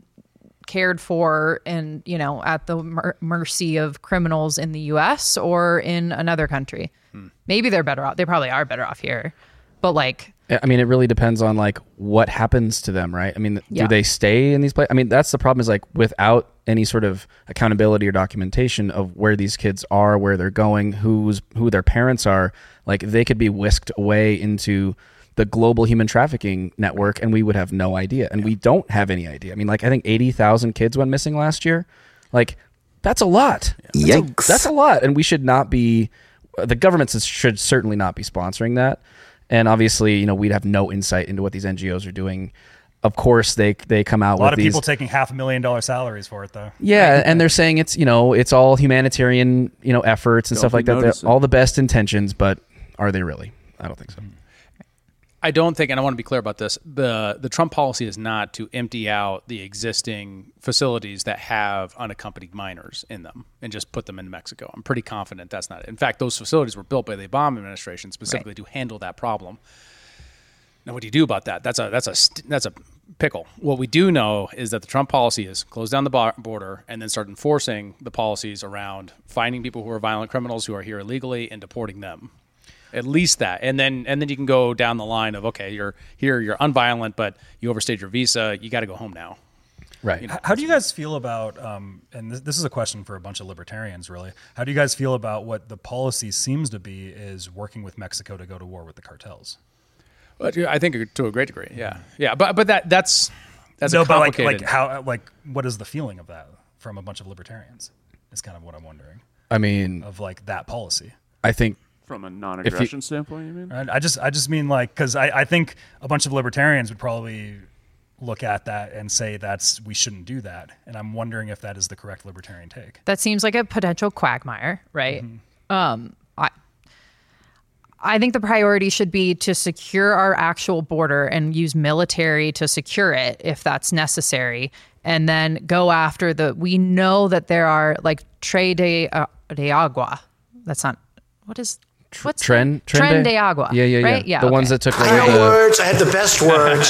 uncared for and, you know, at the mer- mercy of criminals in the U S or in another country? Hmm. Maybe they're better off. They probably are better off here. But like, I mean, it really depends on like what happens to them, right? I mean, Yeah. do they stay in these places? I mean, that's the problem is like without any sort of accountability or documentation of where these kids are, where they're going, who's who their parents are, like they could be whisked away into the global human trafficking network and we would have no idea. And we don't have any idea. I mean, like I think eighty thousand kids went missing last year. Like that's a lot. That's a- Yikes. that's a lot. And we should not be, the government should certainly not be sponsoring that. And obviously, you know, we'd have no insight into what these N G Os are doing. Of course, they they come out a lot with of these. people taking half a million dollar salaries for it, though. Yeah, and they're saying it's you know it's all humanitarian you know efforts and Don't stuff like that. notice They're it. all the best intentions, but are they really? I don't think so. I don't think, and I want to be clear about this, the the Trump policy is not to empty out the existing facilities that have unaccompanied minors in them and just put them in Mexico. I'm pretty confident that's not it. In fact, those facilities were built by the Obama administration specifically to handle that problem. Now, what do you do about that? That's a that's a st- that's a pickle. What we do know is that the Trump policy is close down the bar- border and then start enforcing the policies around finding people who are violent criminals who are here illegally and deporting them. At least that, and then and then you can go down the line of okay, you're here, you're unviolent, but you overstayed your visa. You got to go home now. Right. You know, How do you guys feel about, um, and this, this is a question for a bunch of libertarians, really. How do you guys feel about what the policy seems to be is working with Mexico to go to war with the cartels? But I think to a great degree, yeah, yeah. But but that that's that's no, a but like, complicated. like how, like, what is the feeling of that from a bunch of libertarians? Is kind of what I'm wondering I mean, of like that policy. I think From a non-aggression standpoint, you mean? And I just, I just mean like, because I, I think a bunch of libertarians would probably look at that and say that's we shouldn't do that. And I'm wondering if that is the correct libertarian take. That seems like a potential quagmire, right? Mm-hmm. Um, I, I think the priority should be to secure our actual border and use military to secure it if that's necessary, and then go after the. We know that there are like Tren de uh, de Agua. That's not what is. What's Tren, Tren, Tren de Agua. Yeah, yeah, yeah. Right? Yeah. The okay. ones that took over I the words. I had the best words.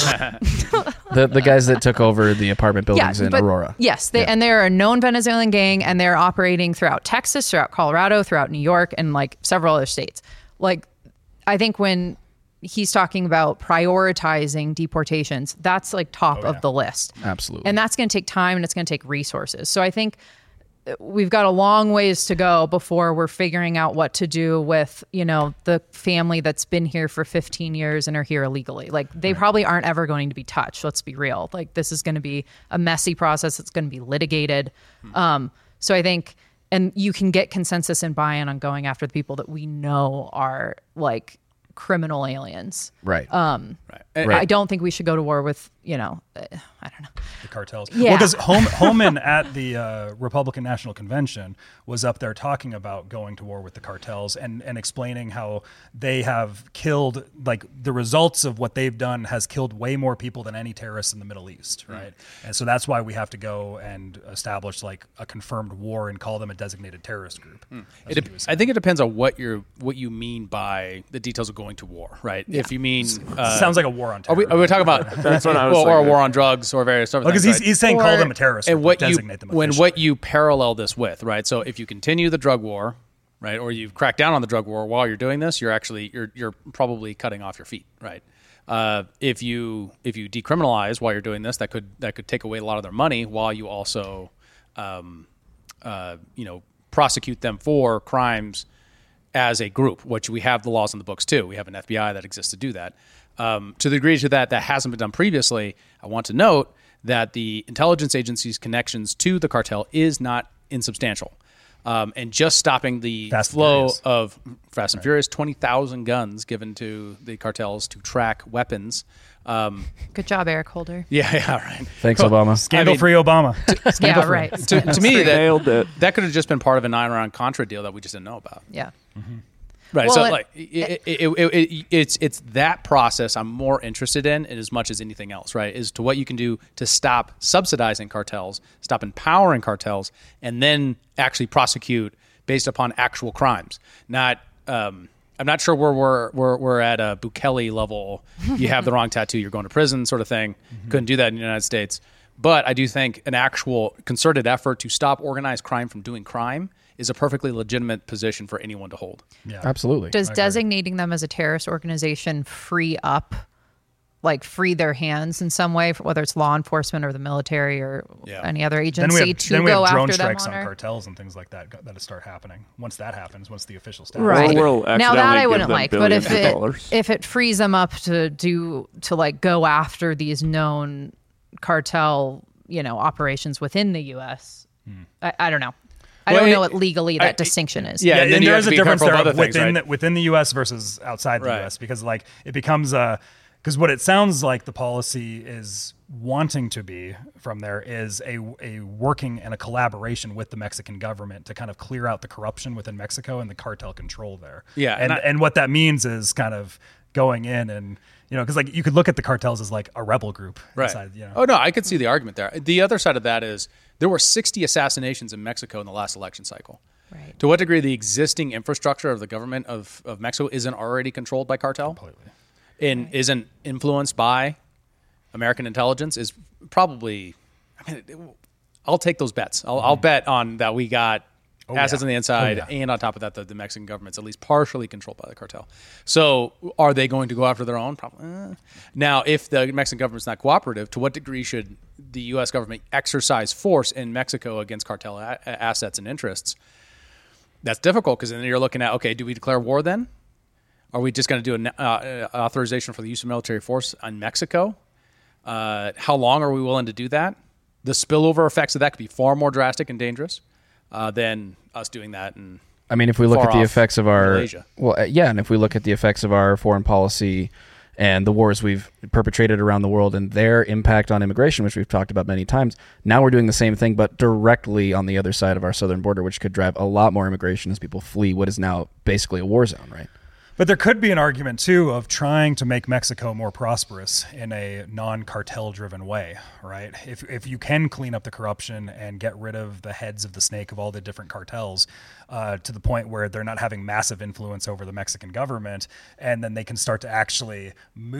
the the guys that took over the apartment buildings yeah, in but Aurora. Yes, they, yeah. and they're a known Venezuelan gang, and they're operating throughout Texas, throughout Colorado, throughout New York, and like several other states. Like, I think when he's talking about prioritizing deportations, that's like top oh, yeah. of the list. Absolutely. And that's going to take time and it's going to take resources. So I think we've got a long ways to go before we're figuring out what to do with, you know, the family that's been here for fifteen years and are here illegally. Like they right. probably aren't ever going to be touched. Let's be real. Like this is going to be a messy process. It's going to be litigated. Hmm. Um, so I think, and you can get consensus and buy-in on going after the people that we know are like criminal aliens. Right. Um, right. And I don't think we should go to war with, you know, uh, I don't know. The cartels. Yeah. Well, because Holman at the uh, Republican National Convention was up there talking about going to war with the cartels and, and explaining how they have killed, like the results of what they've done has killed way more people than any terrorists in the Middle East, right? Mm. And so that's why we have to go and establish like a confirmed war and call them a designated terrorist group. Mm. It de- I think it depends on what you're, what you mean by the details of going to war, right? Yeah. If you mean... Uh, sounds like a war on terror. Are we, are we talking about... That's what I was well, or a thinking. war on drugs or various other Because things, he's, right? he's saying or, call them a terrorist and what designate you, them when officially. what you parallel this with, right? So if you continue the drug war, right, or you crack down on the drug war while you're doing this, you're actually you're you're probably cutting off your feet, right? Uh, if you if you decriminalize while you're doing this, that could that could take away a lot of their money while you also, um, uh, you know, prosecute them for crimes as a group, which we have the laws in the books too. We have an F B I that exists to do that. Um, to the degree to that that hasn't been done previously, I want to note that the intelligence agency's connections to the cartel is not insubstantial. Um, and just stopping the Fast flow and of Fast and Right. Furious, twenty thousand guns given to the cartels to track weapons. Um, Good job, Eric Holder. yeah, yeah, right. Thanks, Obama. Scandal-free Obama. Yeah, right. To, to me, that, Nailed it. that could have just been part of an Iran-Contra deal that we just didn't know about. Yeah. Mm-hmm. Right. Well, so, it- like, it, it, it, it, it, it's it's that process I'm more interested in, as much as anything else. Right, is to what you can do to stop subsidizing cartels, stop empowering cartels, and then actually prosecute based upon actual crimes. Not, um, I'm not sure where we're we're we're at a Bukele level. You have the wrong tattoo, you're going to prison, sort of thing. Mm-hmm. Couldn't do that in the United States. But I do think an actual concerted effort to stop organized crime from doing crime is a perfectly legitimate position for anyone to hold. Yeah. Absolutely. Does designating them as a terrorist organization free up, like free their hands in some way, whether it's law enforcement or the military or Yeah. any other Then we agency have, to then we go have drone after them strikes on on our- cartels and things like that that start happening. Once that happens, once the official status. Right. Or we'll Now that accidentally I give wouldn't them like, but if billions of it dollars. if it frees them up to do to like go after these known cartel, you know, operations within the U S, I, I don't know. I Well, don't it- know what legally that I- distinction is. Yeah, Yeah, and then and you there have is to a be difference careful there of other things, within right? the, within the U S versus outside the Right. U S because like it becomes a because what it sounds like the policy is wanting to be from there is a a working and a collaboration with the Mexican government to kind of clear out the corruption within Mexico and the cartel control there. Yeah, and and and, I- what that means is kind of going in and you know because like you could look at the cartels as like a rebel group Right. inside, you know. Oh, no, I could see the argument there. The other side of that is there were sixty assassinations in Mexico in the last election cycle. Right. To what degree the existing infrastructure of the government of, of Mexico isn't already controlled by cartel? Completely. And isn't influenced by American intelligence is probably, I mean, it, I'll take those bets. I'll, I'll bet on that we got Oh, assets yeah. on the inside, Oh, yeah. and on top of that, the, the Mexican government's at least partially controlled by the cartel. So are they going to go after their own? Probably. Eh. Now, if the Mexican government's not cooperative, to what degree should the U S government exercise force in Mexico against cartel a- assets and interests? That's difficult because then you're looking at, okay, do we declare war then? Are we just going to do an uh, authorization for the use of military force on Mexico? Uh, how long are we willing to do that? The spillover effects of that could be far more drastic and dangerous uh, than us doing that. And I mean, if we look far at the off effects of our Malaysia. well, uh, yeah, and if we look at the effects of our foreign policy and the wars we've perpetrated around the world and their impact on immigration, which we've talked about many times. Now we're doing the same thing, but directly on the other side of our southern border, which could drive a lot more immigration as people flee what is now basically a war zone, right? But there could be an argument, too, of trying to make Mexico more prosperous in a non-cartel driven way, right? If if you can clean up the corruption and get rid of the heads of the snake of all the different cartels uh, to the point where they're not having massive influence over the Mexican government, and then they can start to actually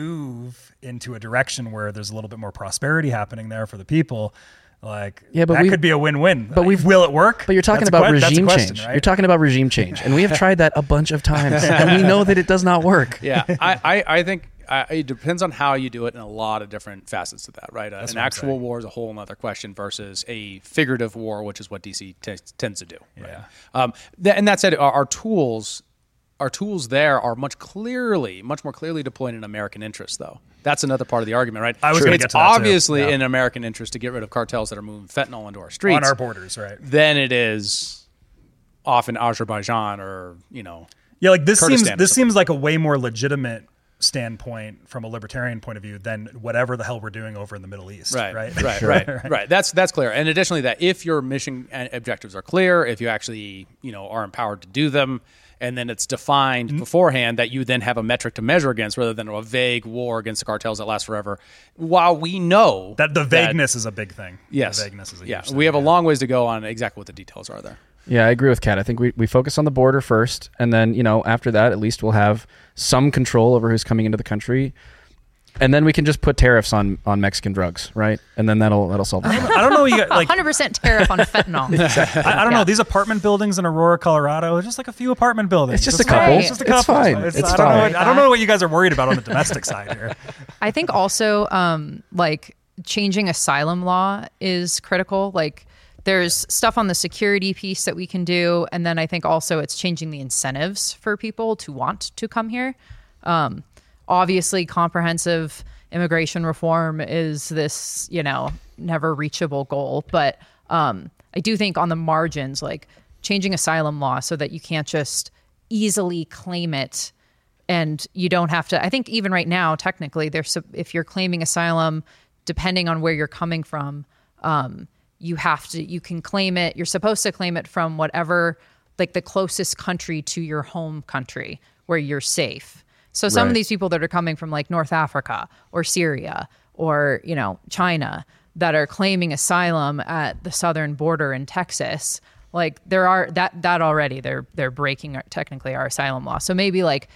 move into a direction where there's a little bit more prosperity happening there for the people, like yeah, but that could be a win-win. But we've, will it work? But you're talking That's about que- regime question, change. right? You're talking about regime change, and we have tried that a bunch of times, and we know that it does not work. Yeah, I, I, I think uh, it depends on how you do it in a lot of different facets of that, right? Uh, an actual war is a whole other question versus a figurative war, which is what D C t- tends to do. Right? Yeah. Um, th- and that said, our, our tools, our tools there are much clearly, much more clearly deployed in American interest, though. That's another part of the argument, right? I was sure, gonna it's get to that, too. obviously Yeah. in American interest to get rid of cartels that are moving fentanyl into our streets on our borders, right? Than it is off in Azerbaijan or you know. Yeah, like this Kurdistan seems or this something. seems like a way more legitimate standpoint from a libertarian point of view than whatever the hell we're doing over in the Middle East. Right, Right. right, right, right, right. That's that's clear. And additionally, that if your mission and objectives are clear, if you actually you know are empowered to do them, and then it's defined Mm-hmm. beforehand that you then have a metric to measure against, rather than a vague war against the cartels that lasts forever. While we know That the vagueness is a big thing. yes, The vagueness is a yeah, huge thing. we have a long ways to go on exactly what the details are there. Yeah, I agree with Kat. I think we, we focus on the border first, and then, you know, after that, at least we'll have some control over who's coming into the country. And then we can just put tariffs on, on Mexican drugs, right? And then that'll that'll solve the problem. I don't know. You got, like one hundred percent tariff on fentanyl. I, I don't Yeah. know. These apartment buildings in Aurora, Colorado, are just like a few apartment buildings. It's just a fine. couple. It's just a It's couple. fine. It's- It's I, don't know fine. what, I don't know what you guys are worried about on the domestic side here. I think also um, like changing asylum law is critical. Like there's stuff on the security piece that we can do. And then I think also it's changing the incentives for people to want to come here. Um, obviously, comprehensive immigration reform is this, you know, never reachable goal. But um, I do think on the margins, like changing asylum law so that you can't just easily claim it. And you don't have to, I think even right now, technically, there's, if you're claiming asylum, depending on where you're coming from, um, you have to, you can claim it, you're supposed to claim it from whatever, like the closest country to your home country where you're safe. So some Right. of these people that are coming from like North Africa or Syria or, you know, China that are claiming asylum at the southern border in Texas, like there are that, that already they're, they're breaking our, technically our asylum law. So maybe like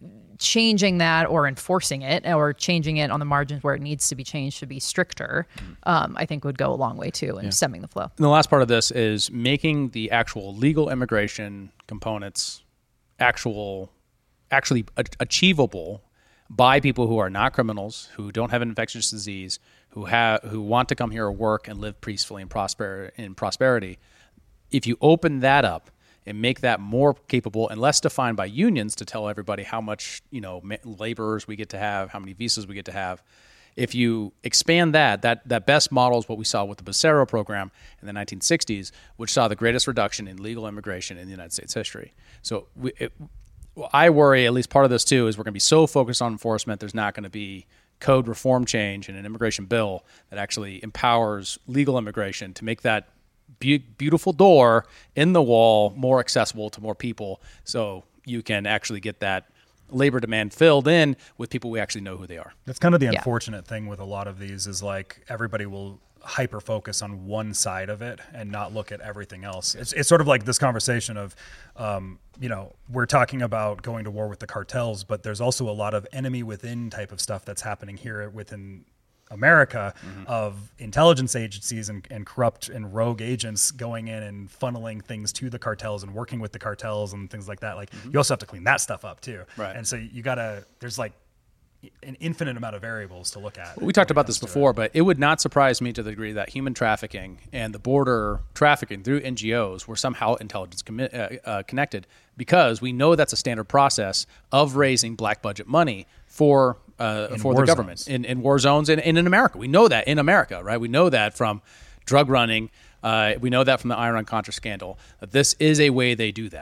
changing that or enforcing it or changing it on the margins where it needs to be changed to be stricter, um, I think would go a long way too in stemming the flow. And the last part of this is making the actual legal immigration components actual, actually a- achievable by people who are not criminals, who don't have an infectious disease, who have who want to come here or work and live peacefully and prosper in prosperity. If you open that up and make that more capable and less defined by unions to tell everybody how much you know ma- laborers we get to have, how many visas we get to have. If you expand that, that that best model is what we saw with the Becerra program in the nineteen sixties, which saw the greatest reduction in legal immigration in the United States history. So we, it, well, I worry, at least part of this too, is we're going to be so focused on enforcement, there's not going to be code reform change and an immigration bill that actually empowers legal immigration to make that be- beautiful door in the wall more accessible to more people, so you can actually get that labor demand filled in with people we actually know who they are. That's kind of the Yeah. unfortunate thing with a lot of these is like everybody will hyper focus on one side of it and not look at everything else. It's, it's sort of like this conversation of, um, you know, we're talking about going to war with the cartels, but there's also a lot of enemy within type of stuff that's happening here within America of intelligence agencies and, and corrupt and rogue agents going in and funneling things to the cartels and working with the cartels and things like that. Like you also have to clean that stuff up too. Right. And so you gotta, there's like an infinite amount of variables to look at. We talked about this before, but it would not surprise me to the degree that human trafficking and the border trafficking through N G Os were somehow intelligence commi- uh, uh, connected, because we know that's a standard process of raising black budget money for uh, for the war government zones. in, in war zones and, and in America. We know that in America, right? We know that from drug running. Uh, we know that from the Iran Contra scandal. That this is a way they do that.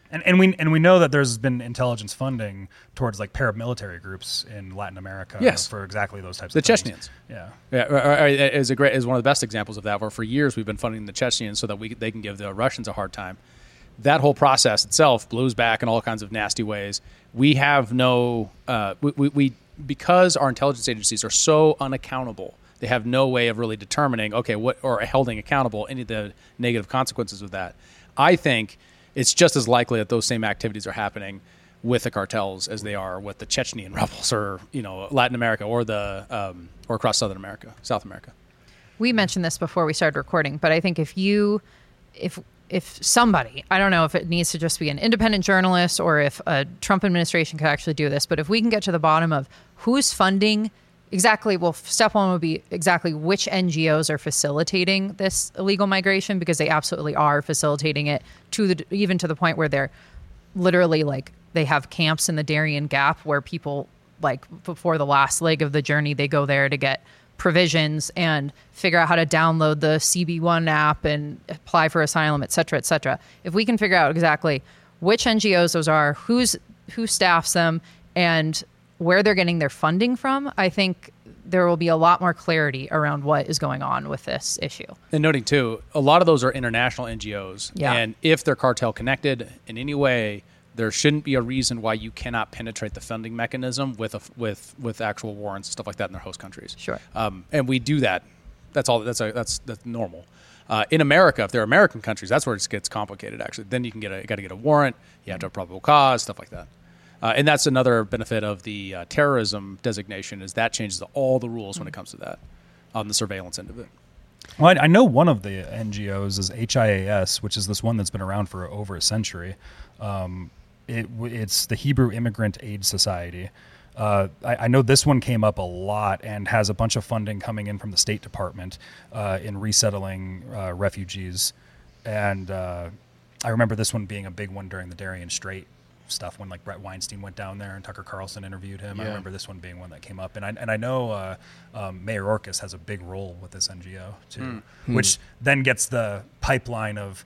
And and we and we know that there's been intelligence funding towards like paramilitary groups in Latin America. Yes. For exactly those types The of things. Chechens. Yeah. Yeah, or- or- is a great is one of the best examples of that. Where for years we've been funding the Chechens so that we they can give the Russians a hard time. That whole process itself blows back in all kinds of nasty ways. We have no uh, we, we, we because our intelligence agencies are so unaccountable. They have no way of really determining okay what or holding accountable any of the negative consequences of that. I think it's just as likely that those same activities are happening with the cartels as they are with the Chechnyan rebels, or you know, Latin America, or the um, or across Southern America, South America. We mentioned this before we started recording, but I think if you, if if somebody, I don't know if it needs to just be an independent journalist or if a Trump administration could actually do this, but if we can get to the bottom of who's funding exactly, well, step one would be exactly which N G Os are facilitating this illegal migration, because they absolutely are facilitating it to the even to the point where they're literally like they have camps in the Darien Gap where people like before the last leg of the journey they go there to get provisions and figure out how to download the C B one app and apply for asylum, et cetera, et cetera. If we can figure out exactly which N G Os those are, who's who staffs them, and where they're getting their funding from, I think there will be a lot more clarity around what is going on with this issue. And noting too, a lot of those are international N G Os. Yeah. And if they're cartel connected in any way, there shouldn't be a reason why you cannot penetrate the funding mechanism with a, with with actual warrants and stuff like that in their host countries. Sure. Um, and we do that. That's all. That's a, that's that's normal. Uh, in America, if they're American countries, that's where it gets complicated. Actually, then you can get a got to get a warrant. You have to have probable cause, stuff like that. Uh, and that's another benefit of the uh, terrorism designation, is that changes all the rules when it comes to that on the surveillance end of it. Well, I, I know one of the N G Os is H I A S, which is this one that's been around for over a century. Um, it, it's the Hebrew Immigrant Aid Society. Uh, I, I know this one came up a lot and has a bunch of funding coming in from the State Department uh, in resettling uh, refugees. And uh, I remember this one being a big one during the Darien Strait stuff when like Brett Weinstein went down there and Tucker Carlson interviewed him. Yeah. I remember this one being one that came up, and I and I know uh, um, Mayor Orcus has a big role with this N G O too, Hmm. which then gets the pipeline of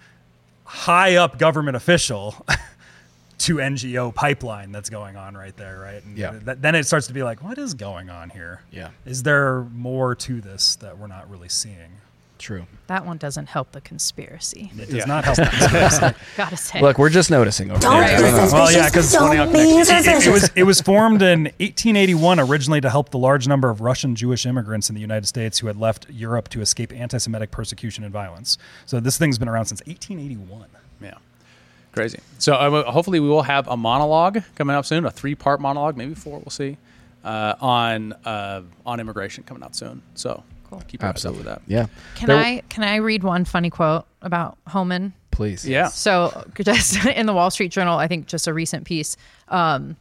high up government official to N G O pipeline that's going on right there, right? And Yeah. th- then it starts to be like, what is going on here? Yeah. Is there more to this that we're not really seeing? True. That one doesn't help the conspiracy. It does Yeah. not help the conspiracy. Gotta say. Look, we're just noticing over Don't there. be suspicious. Well, yeah, 'cause Don't be It, suspicious. it was it was formed in eighteen eighty-one originally to help the large number of Russian Jewish immigrants in the United States who had left Europe to escape anti-Semitic persecution and violence. So this thing's been around since eighteen eighty-one. Yeah. Crazy. So uh, hopefully we will have a monologue coming up soon, a three-part monologue, maybe four, we'll see, uh, on uh, on immigration coming out soon. So Cool. keep your eyes Absolutely. up for that. Yeah. Can There- I can I read one funny quote about Homan? Please. Yeah. So just in the Wall Street Journal, I think just a recent piece um,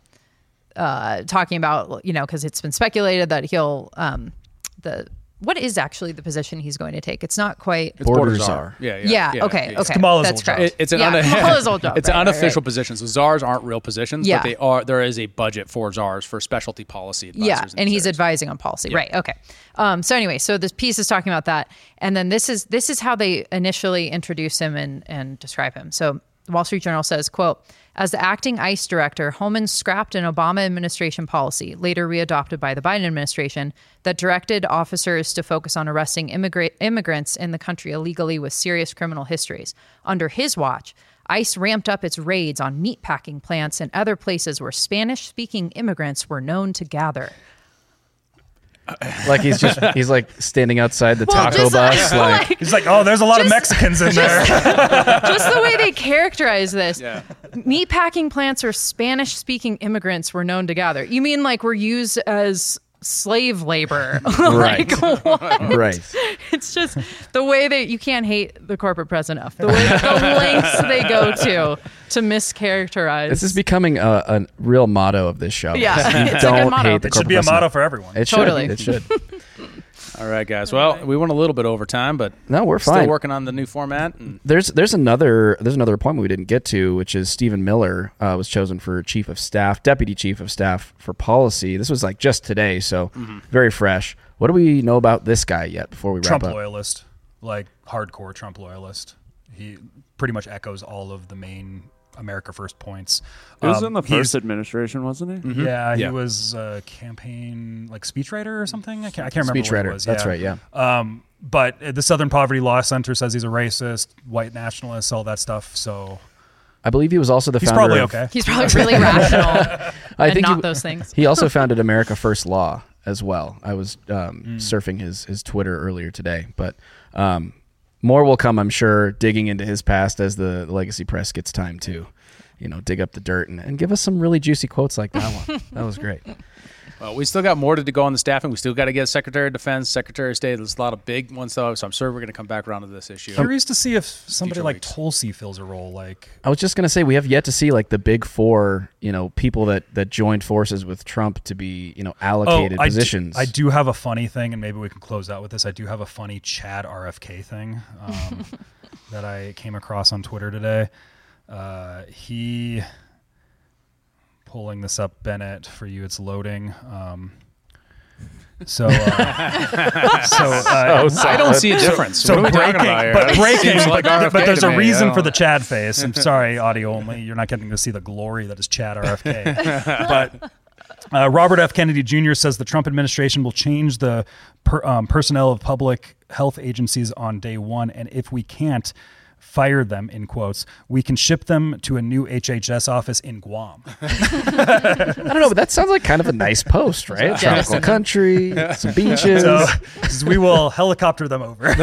uh, talking about, you know, because it's been speculated that he'll, um, the what is actually the position he's going to take? It's not quite. It's Border border czar. czar. Yeah, yeah. Yeah, okay, yeah. okay. Kamala's That's old job. correct. It- it's an, yeah, una- Kamala's old job. it's an right, right, unofficial right. position. So czars aren't real positions, Yeah. but they are. There is a budget for czars for specialty policy advisors. Yeah, in and these he's areas. advising on policy. Yeah. Right. Okay. Um, so anyway, so this piece is talking about that, and then this is this is how they initially introduce him and and describe him. So the Wall Street Journal says, "quote As the acting ICE director, Homan scrapped an Obama administration policy, later readopted by the Biden administration, that directed officers to focus on arresting immigra- immigrants in the country illegally with serious criminal histories. Under his watch, ICE ramped up its raids on meatpacking plants and other places where Spanish-speaking immigrants were known to gather." Like he's just he's like standing outside the Well, taco just, bus. uh, like, like- He's like, oh, there's a lot of Just- Mexicans in there. Just the way they characterize this. Yeah. Meatpacking plants where Spanish-speaking immigrants were known to gather. You mean like were used as slave labor? Right. Like, what? right. It's just the way that you can't hate the corporate press enough. The way the lengths they go to to mischaracterize. This is becoming a, a real motto of this show. Yeah, You it's a good don't motto. hate the It should be a corporate motto press for everyone. enough. It should. Totally. It should. All right, guys. Well, we went a little bit over time, but No, we're still fine. working on the new format. And There's there's another there's another appointment we didn't get to, which is Stephen Miller uh, was chosen for chief of staff, deputy chief of staff for policy. This was like just today, so very fresh. What do we know about this guy yet before we wrap Trump up? loyalist, like hardcore Trump loyalist. He pretty much echoes all of the main America First points. He was Um, in the he's- first administration, wasn't he? Yeah, Yeah. he was a campaign like speechwriter or something. I can't, I can't remember what Speechwriter, it was. that's right, yeah. Um, but the Southern Poverty Law Center says he's a racist, white nationalist, all that stuff. So I believe he was also the he's founder probably of, okay. He's probably really rational I and think not he, those things. He also founded America First Law as well. I was um, Mm. surfing his his Twitter earlier today, but um, more will come, I'm sure, digging into his past as the Legacy Press gets time to, you know, dig up the dirt and, and give us some really juicy quotes like that one. That was great. Well, we still got more to go on the staffing. We still got to get Secretary of Defense, Secretary of State. There's a lot of big ones, though, so I'm sure we're going to come back around to this issue. Curious to see if somebody Future like weeks. Tulsi fills a role. Like, I was just gonna say we have yet to see like the big four, you know, people that that joined forces with Trump to be, you know, allocated I do, positions. I do have a funny thing, and maybe we can close out with this. I do have a funny Chad R F K thing um, that I came across on Twitter today. Uh, he pulling this up, Bennett, for you. It's loading. Um, So, uh, so uh, I don't see a difference. So, What are we talking breaking, about here? but breaking, Seems like but, R F K but there's to a me, reason yeah. for the Chad face. I'm sorry, audio only. You're not getting to see the glory that is Chad R F K. But uh, Robert F. Kennedy Junior says the Trump administration will change the per, um, personnel of public health agencies on day one, and if we can't fire them, in quotes, we can ship them to a new H H S office in Guam. I don't know, but that sounds like kind of a nice post, right? Tropical country, some beaches. So we will helicopter them over.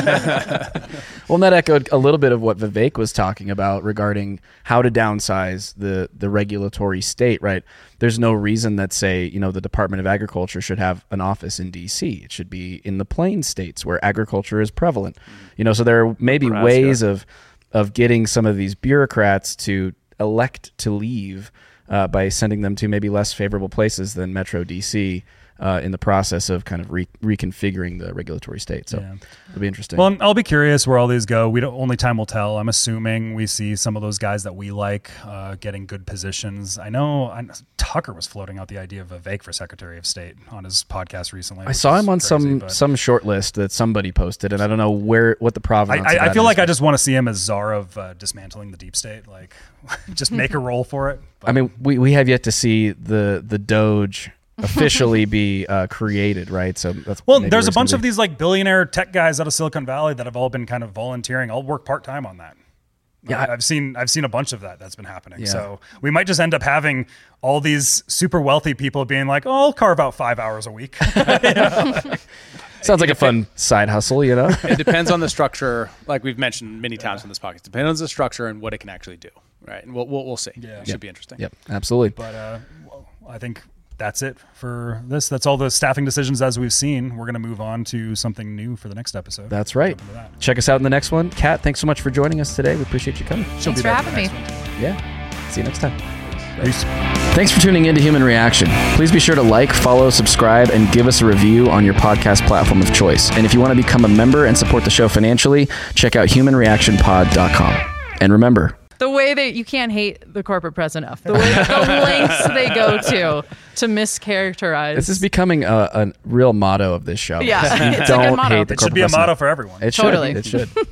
Well, that echoed a little bit of what Vivek was talking about regarding how to downsize the the regulatory state, right? There's no reason that, say, you know, the Department of Agriculture should have an office in D C. It should be in the plain states where agriculture is prevalent. You know, so there are maybe Nebraska. ways of of getting some of these bureaucrats to elect to leave uh, by sending them to maybe less favorable places than Metro D C uh, in the process of kind of re- reconfiguring the regulatory state. So Yeah. it'll be interesting. Well, I'll be curious where all these go. We don't. Only time will tell. I'm assuming we see some of those guys that we like uh, getting good positions. I know I, Tucker was floating out the idea of Vivek for Secretary of State on his podcast recently. I which saw is him on crazy, some but some short list that somebody posted, and I don't know where what the I, provenance. of I, I that feel is, like I but- just want to see him as czar of uh, dismantling the deep state. Like, just make a role for it. I mean, we, we have yet to see the the Doge officially be uh, created, right? So that's Well, maybe there's where a it's bunch gonna of be. these like billionaire tech guys out of Silicon Valley that have all been kind of volunteering. I'll work part time on that. Yeah, I- I've seen I've seen a bunch of that that's been happening. Yeah. So we might just end up having all these super wealthy people being like, "Oh, I'll carve out five hours a week." Sounds like a fun side hustle, you know? It depends on the structure, like we've mentioned many times in this podcast. It depends on the structure and what it can actually do, right? And we'll we'll, we'll see. Yeah. It should Yep. be interesting. Yep, absolutely. But uh, well, I think that's it for this. That's all the staffing decisions as we've seen. We're going to move on to something new for the next episode. That's right. Jump into that. Check us out in the next one. Kat, thanks so much for joining us today. We appreciate you coming. She'll Thanks be for back having the me. next one, too. Yeah. See you next time. Peace. Thanks for tuning in to Human Reaction. Please be sure to like, follow, subscribe, and give us a review on your podcast platform of choice. And if you want to become a member and support the show financially, check out human reaction pod dot com. And remember, The way that you can't hate the corporate press enough. The, way, the lengths they go to to mischaracterize. this is becoming a, a real motto of this show. Yeah, You it's a good don't motto. hate the It should be a corporate motto press for everyone. enough. It should. Totally. It should.